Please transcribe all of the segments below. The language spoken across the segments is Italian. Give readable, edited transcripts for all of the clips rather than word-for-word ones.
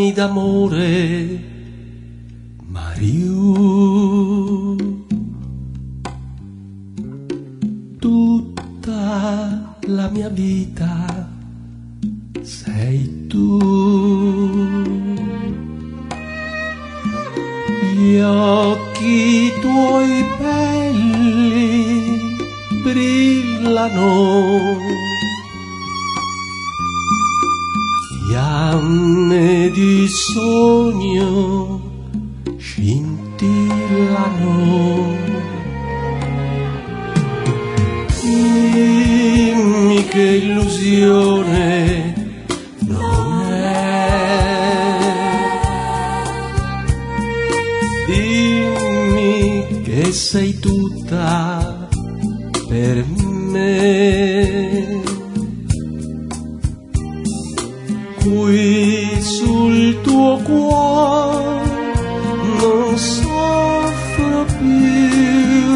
parlami d'amore, Mariù. Tutta la mia vita sei tu. Gli occhi tuoi belli brillano, fiamme di sogno scintillano. Dimmi che illusione non è, dimmi che sei tutta per me. Qui sul tuo cuore non soffro più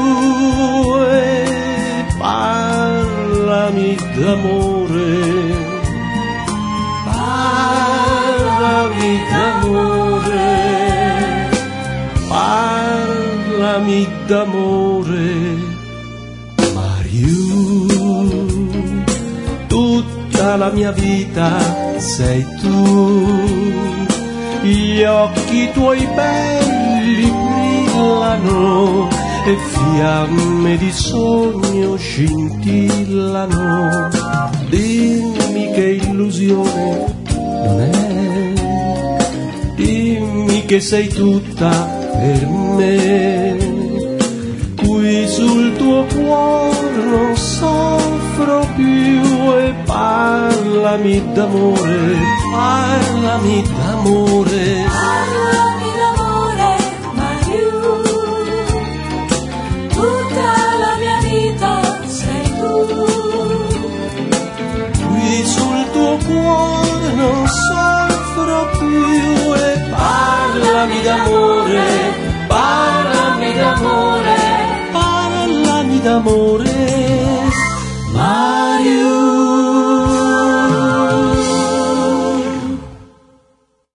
e parlami d'amore, parlami d'amore, parlami d'amore, Mariù. Tutta la mia vita sei tu, gli occhi tuoi belli brillano e fiamme di sogno scintillano. Dimmi che illusione non è, dimmi che sei tutta per me. Qui sul tuo cuore non soffro più e parlami d'amore, parlami d'amore, parlami d'amore, Mariù. Tutta la mia vita sei tu. qui sul tuo cuore non soffro più e parlami d'amore, parlami d'amore, parlami d'amore.